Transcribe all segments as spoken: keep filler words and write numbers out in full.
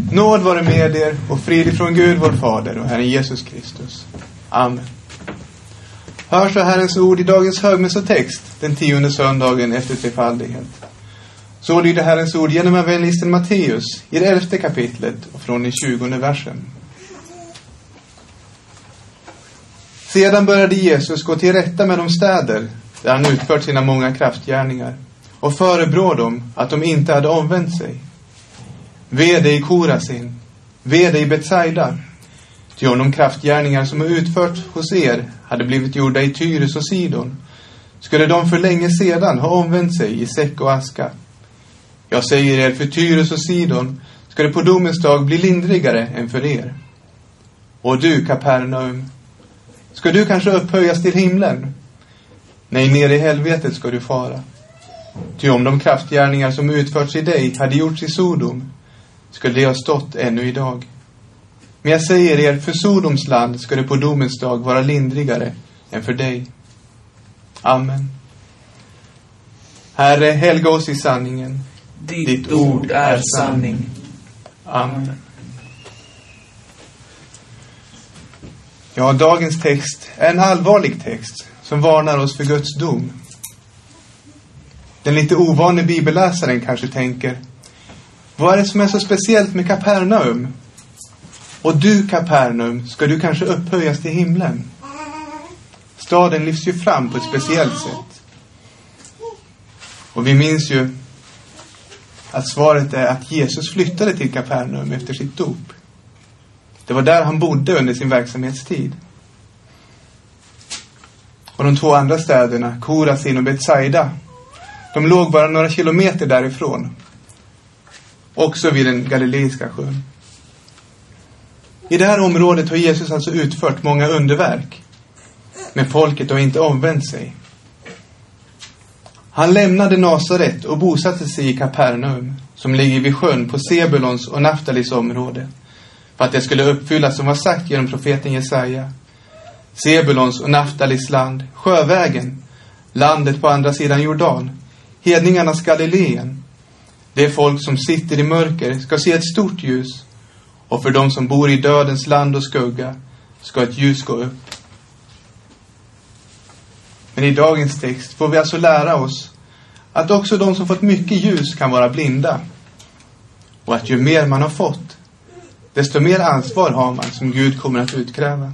Nåd vare med er och frid från Gud vår Fader och Herren Jesus Kristus. Amen. Hör så Herrens ord i dagens högmässotext, den tionde söndagen efter trefaldighet. Så lyder Herrens ord genom evangelisten Matteus i det elfte kapitlet och från den tjugonde versen. Sedan började Jesus gå till rätta med de städer där han utfört sina många kraftgärningar och förebrå dem att de inte hade omvänt sig. Ve dig Korasin, ve dig Betsaida, ty om de kraftgärningar som har utfört hos er hade blivit gjorda i Tyrus och Sidon, skulle de för länge sedan ha omvänt sig i säck och aska. Jag säger er, för Tyrus och Sidon ska det på domens dag bli lindrigare än för er. Och du, Kapernaum, ska du kanske upphöjas till himlen? Nej, ner i helvetet ska du fara. Ty om de kraftgärningar som utförts i dig hade gjorts i Sodom, skulle det ha stått ännu idag. Men jag säger er, för Sodoms land ska det på domens dag vara lindrigare än för dig. Amen. Herre, helga oss i sanningen. Ditt, Ditt ord är sanning. Amen. Ja, dagens text är en allvarlig text som varnar oss för Guds dom. Den lite ovanliga bibelläsaren kanske tänker: vad är det som är så speciellt med Kapernaum? Och du, Kapernaum, ska du kanske upphöjas till himlen? Staden lyfts ju fram på ett speciellt sätt. Och vi minns ju att svaret är att Jesus flyttade till Kapernaum efter sitt dop. Det var där han bodde under sin verksamhetstid. Och de två andra städerna, Korasin och Betsaida, de låg bara några kilometer därifrån. Också vid den galileiska sjön. I det här området har Jesus alltså utfört många underverk. Men folket har inte omvänt sig. Han lämnade Nasaret och bosatte sig i Kapernaum, som ligger vid sjön på Sebulons och Naftalis område, för att det skulle uppfyllas som var sagt genom profeten Jesaja. Sebulons och Naftalis land, sjövägen, landet på andra sidan Jordan, hedningarnas Galileen. Det folk som sitter i mörker ska se ett stort ljus, och för de som bor i dödens land och skugga ska ett ljus gå upp. Men i dagens text får vi alltså lära oss att också de som fått mycket ljus kan vara blinda. Och att ju mer man har fått, desto mer ansvar har man som Gud kommer att utkräva.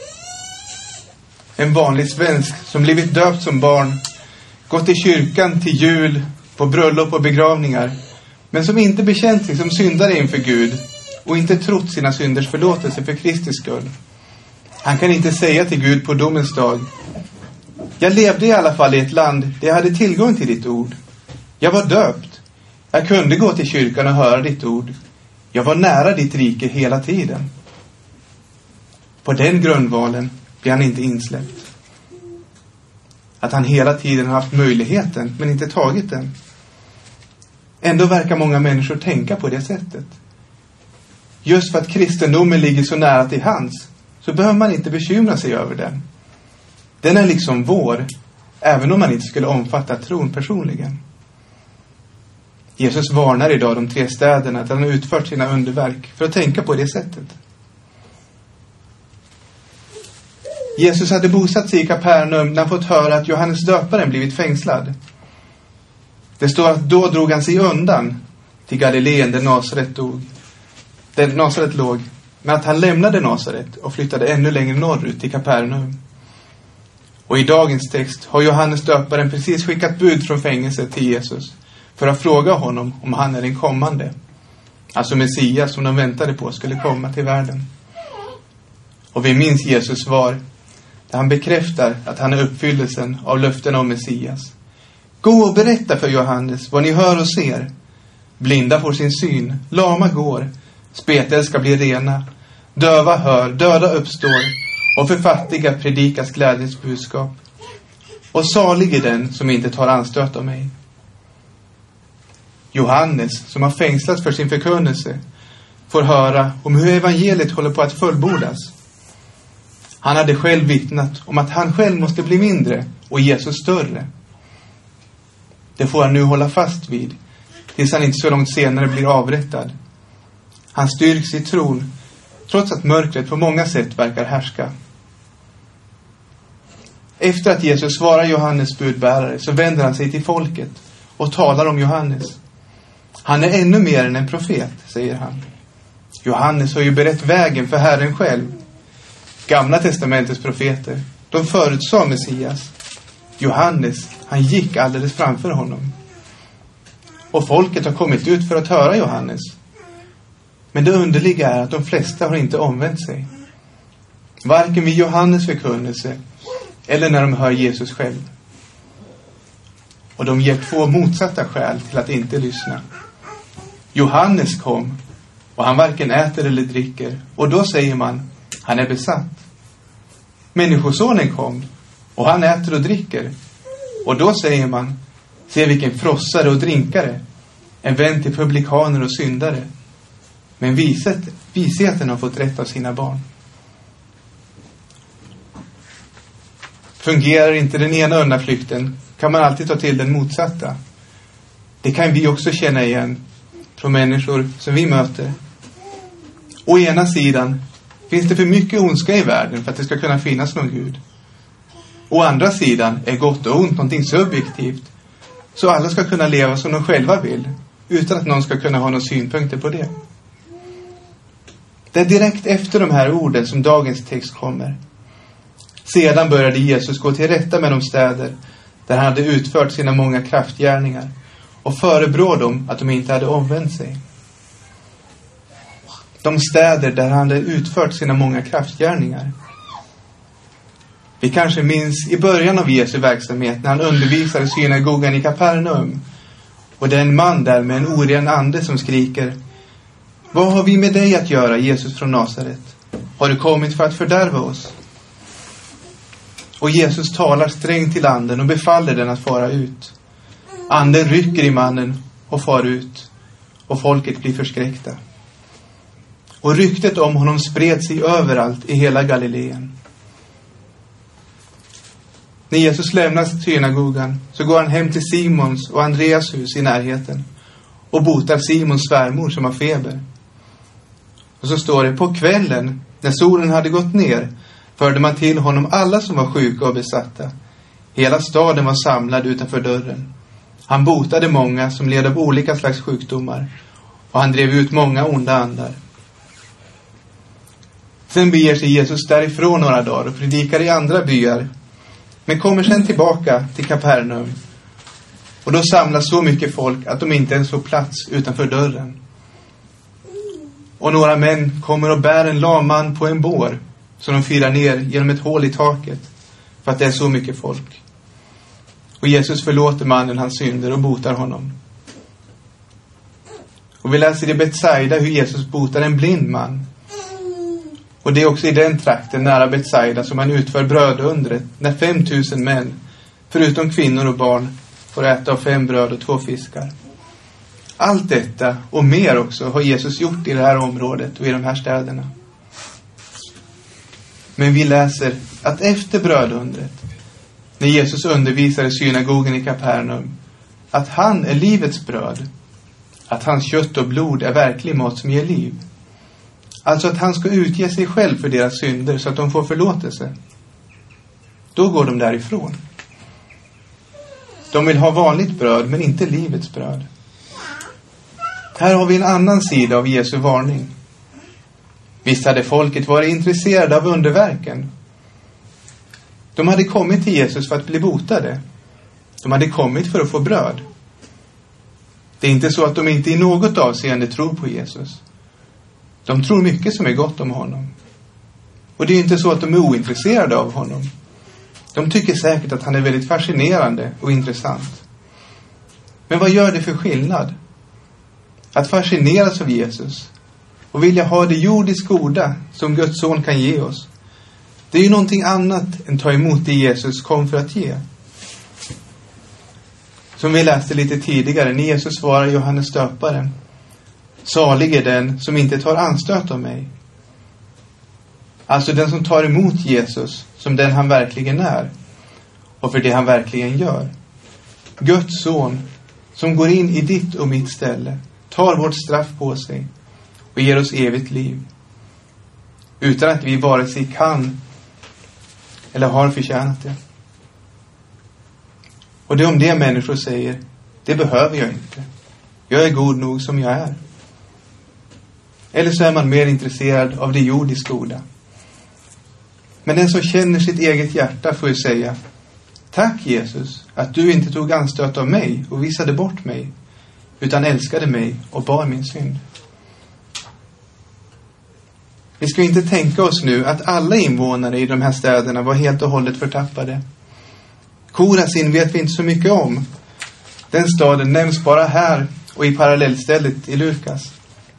En vanlig svensk som blivit döpt som barn, gått i kyrkan till jul, på bröllop och begravningar, men som inte bekänt sig som syndare inför Gud och inte trott sina synders förlåtelse för Kristi skull. Han kan inte säga till Gud på domens dag: jag levde i alla fall i ett land där jag hade tillgång till ditt ord. Jag var döpt. Jag kunde gå till kyrkan och höra ditt ord. Jag var nära ditt rike hela tiden. På den grundvalen blir han inte insläppt. Att han hela tiden har haft möjligheten men inte tagit den. Ändå verkar många människor tänka på det sättet. Just för att kristendomen ligger så nära till hands, så behöver man inte bekymra sig över den. Den är liksom vår, även om man inte skulle omfatta tron personligen. Jesus varnar idag de tre städerna där han har utfört sina underverk för att tänka på det sättet. Jesus hade bosatt sig i Kapernaum när han fått höra att Johannes döparen blivit fängslad. Det står att då drog han sig undan till Galileen där Nasaret dog. Där Nasaret låg, men att han lämnade Nasaret och flyttade ännu längre norrut till Kapernaum. Och i dagens text har Johannes döparen precis skickat bud från fängelset till Jesus för att fråga honom om han är den kommande, alltså Messias som de väntade på skulle komma till världen. Och vi minns Jesus svar där han bekräftar att han är uppfyllelsen av löftena om Messias. Gå och berätta för Johannes vad ni hör och ser. Blinda får sin syn, lama går, spetälska blir rena, döva hör, döda uppstår, och för fattiga predikas glädjens budskap. Och salig är den som inte tar anstöt av mig. Johannes, som har fängslats för sin förkunnelse, får höra om hur evangeliet håller på att fullbordas. Han hade själv vittnat om att han själv måste bli mindre och Jesus större. Det får han nu hålla fast vid, tills han inte så långt senare blir avrättad. Han styrks i tron, trots att mörkret på många sätt verkar härska. Efter att Jesus svarar Johannes budbärare så vänder han sig till folket och talar om Johannes. Han är ännu mer än en profet, säger han. Johannes har ju berett vägen för Herren själv. Gamla testamentets profeter, de förutsade Messias. Johannes, han gick alldeles framför honom. Och folket har kommit ut för att höra Johannes. Men det underliga är att de flesta har inte omvänt sig. Varken vid Johannes förkunnelse eller när de hör Jesus själv. Och de ger två motsatta skäl till att inte lyssna. Johannes kom och han varken äter eller dricker. Och då säger man, han är besatt. Människosonen kom och han äter och dricker. Och då säger man, se vilken frossare och drinkare. En vän till publikaner och syndare. Men viset, visheten har fått rätt av sina barn. Fungerar inte den ena undanflykten kan man alltid ta till den motsatta. Det kan vi också känna igen från människor som vi möter. Å ena sidan finns det för mycket ondska i världen för att det ska kunna finnas någon Gud. Å andra sidan är gott och ont någonting subjektivt. Så alla ska kunna leva som de själva vill utan att någon ska kunna ha några synpunkter på det. Det är direkt efter de här orden som dagens text kommer. Sedan började Jesus gå till rätta med de städer där han hade utfört sina många kraftgärningar och förebrå dem att de inte hade omvänt sig. De städer där han hade utfört sina många kraftgärningar. Vi kanske minns i början av Jesu verksamhet när han undervisade i synagogan i Kapernaum. Och det är en man där med en oren ande som skriker: vad har vi med dig att göra, Jesus från Nasaret? Har du kommit för att fördärva oss? Och Jesus talar strängt till anden och befaller den att fara ut. Anden rycker i mannen och far ut. Och folket blir förskräckta. Och ryktet om honom spred sig överallt i hela Galileen. När Jesus lämnar synagogan så går han hem till Simons och Andreas hus i närheten och botar Simons svärmor som har feber. Och så står det, på kvällen när solen hade gått ner förde man till honom alla som var sjuka och besatta. Hela staden var samlad utanför dörren. Han botade många som led av olika slags sjukdomar och han drev ut många onda andar. Sen beger sig Jesus därifrån några dagar och predikar i andra byar, men kommer sen tillbaka till Kapernaum. Och då samlas så mycket folk att de inte ens får plats utanför dörren. Och några män kommer och bär en lam man på en bår som de firar ner genom ett hål i taket för att det är så mycket folk. Och Jesus förlåter mannen hans synder och botar honom. Och vi läser i Betsaida hur Jesus botar en blind man. Och det är också i den trakten nära Betsaida som han utför brödundret när fem tusen män, förutom kvinnor och barn, får äta av fem bröd och två fiskar. Allt detta och mer också har Jesus gjort i det här området och i de här städerna. Men vi läser att efter brödundret, när Jesus undervisar i synagogan i Kapernaum, att han är livets bröd, att hans kött och blod är verklig mat som ger liv. Alltså att han ska utge sig själv för deras synder så att de får förlåtelse. Då går de därifrån. De vill ha vanligt bröd men inte livets bröd. Här har vi en annan sida av Jesu varning. Visst hade folket varit intresserade av underverken. De hade kommit till Jesus för att bli botade. De hade kommit för att få bröd. Det är inte så att de inte i något avseende tror på Jesus. De tror mycket som är gott om honom. Och det är inte så att de är ointresserade av honom. De tycker säkert att han är väldigt fascinerande och intressant. Men vad gör det för skillnad? Att fascineras av Jesus och vilja ha det jordiskt goda som Guds son kan ge oss. Det är ju någonting annat än ta emot det Jesus kom för att ge. Som vi läste lite tidigare när Jesus svarar Johannes döparen: salig är den som inte tar anstöt av mig. Alltså den som tar emot Jesus som den han verkligen är och för det han verkligen gör. Guds son som går in i ditt och mitt ställe, tar vårt straff på sig och ger oss evigt liv, utan att vi vare sig kan eller har förtjänat det. Och det är om det människor säger: det behöver jag inte. Jag är god nog som jag är. Eller så är man mer intresserad av det jordiskt goda. Men den som känner sitt eget hjärta får ju säga: tack Jesus att du inte tog anstöt av mig och visade bort mig, utan älskade mig och bar min synd. Vi ska inte tänka oss nu att alla invånare i de här städerna var helt och hållet förtappade. Korazin vet vi inte så mycket om. Den staden nämns bara här och i parallellstället i Lukas.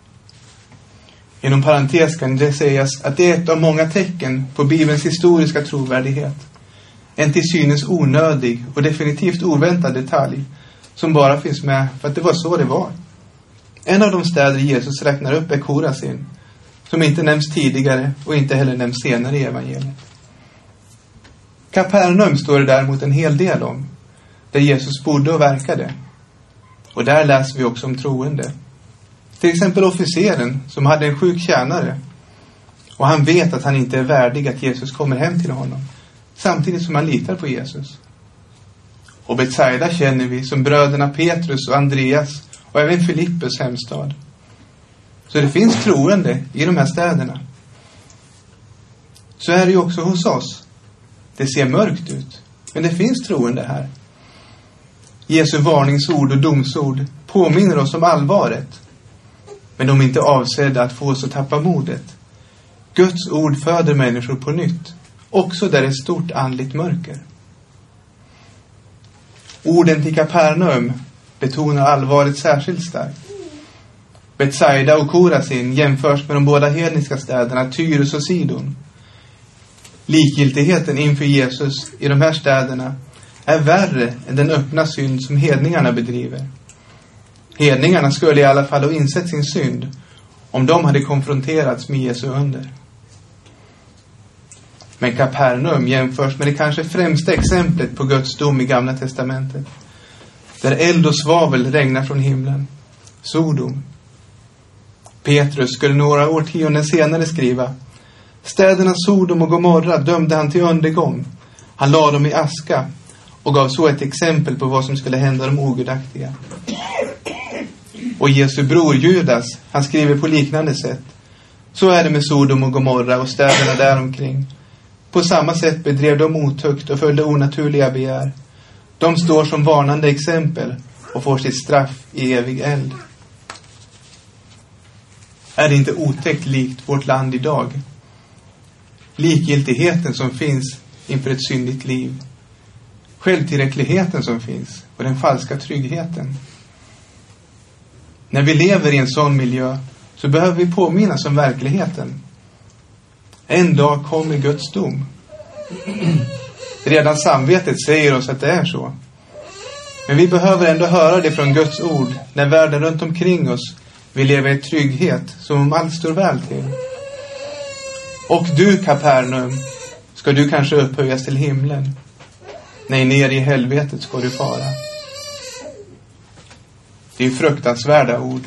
Inom parentes kan det sägas att det är ett av många tecken på Bibelns historiska trovärdighet. En till synes onödig och definitivt oväntad detalj som bara finns med för att det var så det var. En av de städer Jesus räknar upp är Korazin, som inte nämns tidigare och inte heller nämns senare i evangeliet. Kapernaum står det däremot en hel del om, där Jesus bodde och verkade. Och där läser vi också om troende. Till exempel officeren som hade en sjuk tjänare, och han vet att han inte är värdig att Jesus kommer hem till honom, samtidigt som han litar på Jesus. Och Betsaida känner vi som bröderna Petrus och Andreas och även Filippus hemstad. Så det finns troende i de här städerna. Så är det ju också hos oss. Det ser mörkt ut, men det finns troende här. Jesu varningsord och domsord påminner oss om allvaret, men de är inte avsedda att få oss att tappa modet. Guds ord föder människor på nytt, också där det är stort andligt mörker. Orden till Kapernaum betonar allvaret särskilt starkt. Betsaida och Korazin jämförs med de båda hedniska städerna Tyrus och Sidon. Likgiltigheten inför Jesus i de här städerna är värre än den öppna synd som hedningarna bedriver. Hedningarna skulle i alla fall ha insett sin synd om de hade konfronterats med Jesu under. Men Kapernaum jämförs med det kanske främsta exemplet på Guds dom i Gamla testamentet, där eld och svavel regnar från himlen. Sodom. Petrus skulle några årtionden senare skriva: städerna Sodom och Gomorra dömde han till undergång. Han lade dem i aska och gav så ett exempel på vad som skulle hända de ogudaktiga. Och Jesu bror Judas, han skriver på liknande sätt: så är det med Sodom och Gomorra och städerna däromkring. På samma sätt bedrev de otukt och följde onaturliga begär. De står som varnande exempel och får sitt straff i evig eld. Är det inte otäckt likt vårt land idag? Likgiltigheten som finns inför ett syndigt liv, självtillräckligheten som finns och den falska tryggheten. När vi lever i en sån miljö så behöver vi påminnas om verkligheten. En dag kommer Guds dom. Redan samvetet säger oss att det är så. Men vi behöver ändå höra det från Guds ord när världen runt omkring oss vill leva i trygghet som om allt står väl till. Och du, Kapernaum, ska du kanske upphöjas till himlen? Nej, ner i helvetet ska du fara. Det är fruktansvärda ord.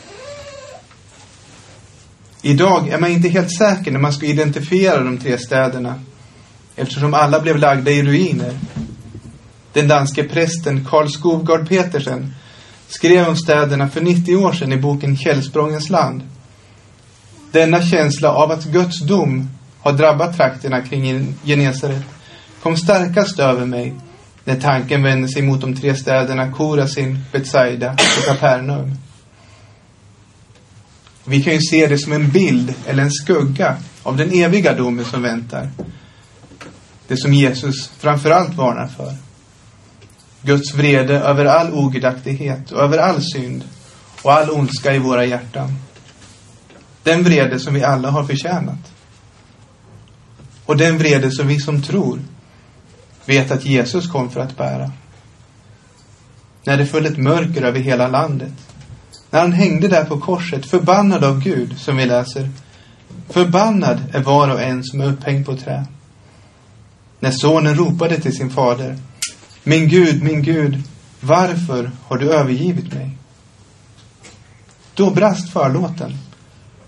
Idag är man inte helt säker när man ska identifiera de tre städerna, eftersom alla blev lagda i ruiner. Den danske prästen Karl Skovgaard Petersen skrev om städerna för nittio år sedan i boken Källsprångens land. Denna känsla av att Guds dom har drabbat trakterna kring Genesaret kom starkast över mig när tanken vände sig mot de tre städerna Korazin, Betsaida och Kapernaum. Vi kan ju se det som en bild eller en skugga av den eviga domen som väntar. Det som Jesus framförallt varnar för. Guds vrede över all ogudaktighet och över all synd och all ondska i våra hjärtan. Den vrede som vi alla har förtjänat. Och den vrede som vi som tror vet att Jesus kom för att bära. När det föll ett mörker över hela landet. När han hängde där på korset, förbannad av Gud, som vi läser. Förbannad är var och en som är upphängd på trä. När sonen ropade till sin fader: min Gud, min Gud, varför har du övergivit mig? Då brast förlåten.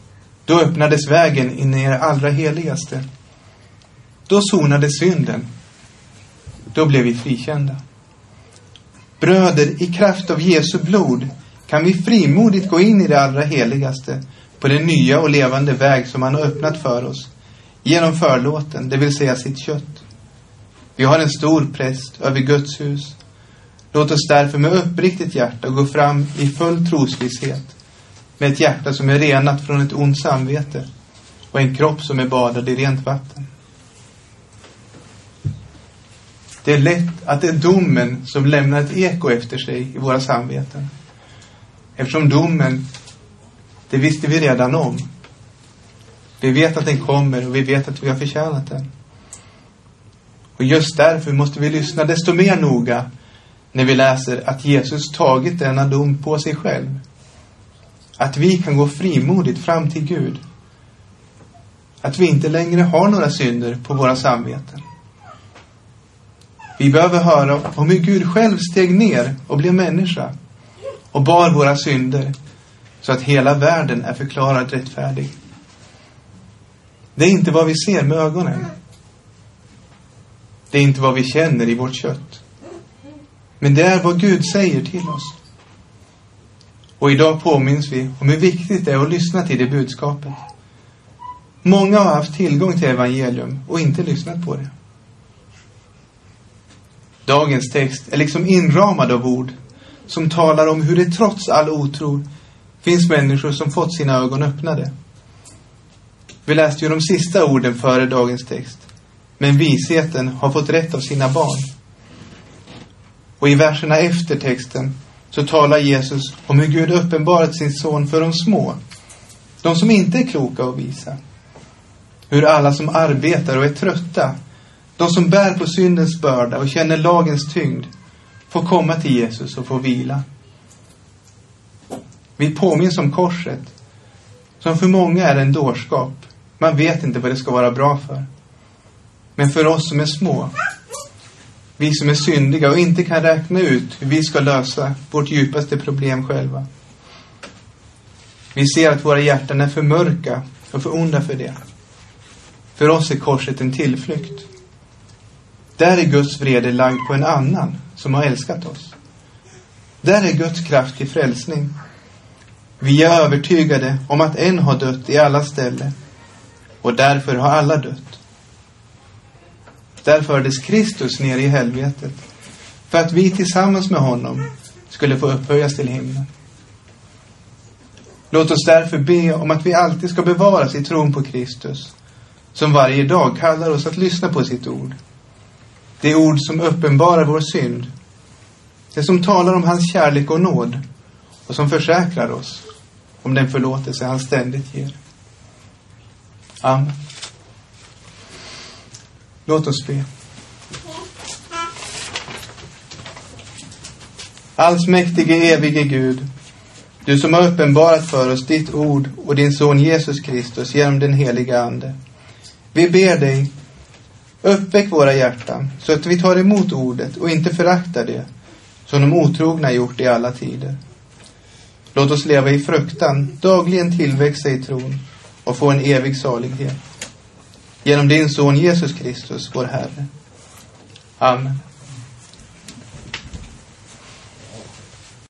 Då öppnades vägen in i det allra heligaste. Då sonade synden. Då blev vi frikända. Bröder, i kraft av Jesu blod kan vi frimodigt gå in i det allra heligaste på den nya och levande väg som han har öppnat för oss genom förlåten, det vill säga sitt kött. Vi har en stor präst över Guds hus. Låt oss därför med uppriktigt hjärta gå fram i full trosvisshet, med ett hjärta som är renat från ett ont samvete och en kropp som är badad i rent vatten. Det är lätt att det är domen som lämnar ett eko efter sig i våra samveten. Eftersom domen, det visste vi redan om. Vi vet att den kommer och vi vet att vi har förtjänat den. Och just därför måste vi lyssna desto mer noga när vi läser att Jesus tagit denna dom på sig själv. Att vi kan gå frimodigt fram till Gud. Att vi inte längre har några synder på våra samveten. Vi behöver höra om hur Gud själv steg ner och blev människa och bar våra synder så att hela världen är förklarad rättfärdig. Det är inte vad vi ser med ögonen. Det är inte vad vi känner i vårt kött. Men det är vad Gud säger till oss. Och idag påminns vi om hur viktigt det är att lyssna till det budskapet. Många har haft tillgång till evangelium och inte lyssnat på det. Dagens text är liksom inramad av ord som talar om hur det trots all otro finns människor som fått sina ögon öppnade. Vi läste ju de sista orden före dagens text. Men visheten har fått rätt av sina barn. Och i verserna efter texten så talar Jesus om hur Gud uppenbarat sin son för de små. De som inte är kloka och visa. Hur alla som arbetar och är trötta, de som bär på syndens börda och känner lagens tyngd, får komma till Jesus och få vila. Vi påminns om korset, som för många är en dårskap. Man vet inte vad det ska vara bra för. Men för oss som är små, vi som är syndiga och inte kan räkna ut hur vi ska lösa vårt djupaste problem själva. Vi ser att våra hjärtan är för mörka och för onda för det. För oss är korset en tillflykt. Där är Guds vrede lagd på en annan som har älskat oss. Där är Guds kraft till frälsning. Vi är övertygade om att en har dött i alla ställen. Och därför har alla dött. Där fördes Kristus ner i helvetet. För att vi tillsammans med honom skulle få upphöjas till himlen. Låt oss därför be om att vi alltid ska bevaras i tron på Kristus. Som varje dag kallar oss att lyssna på sitt ord. Det ord som uppenbarar vår synd. Det som talar om hans kärlek och nåd. Och som försäkrar oss om den förlåtelse han ständigt ger. Amen. Låt oss be. Allsmäktige evige Gud, du som har uppenbarat för oss ditt ord och din son Jesus Kristus genom den heliga ande. Vi ber dig, uppväck våra hjärtan så att vi tar emot ordet och inte föraktar det som de otrogna gjort i alla tider. Låt oss leva i fruktan, dagligen tillväxa i tron och få en evig salighet. Genom din son Jesus Kristus, vår Herre. Amen.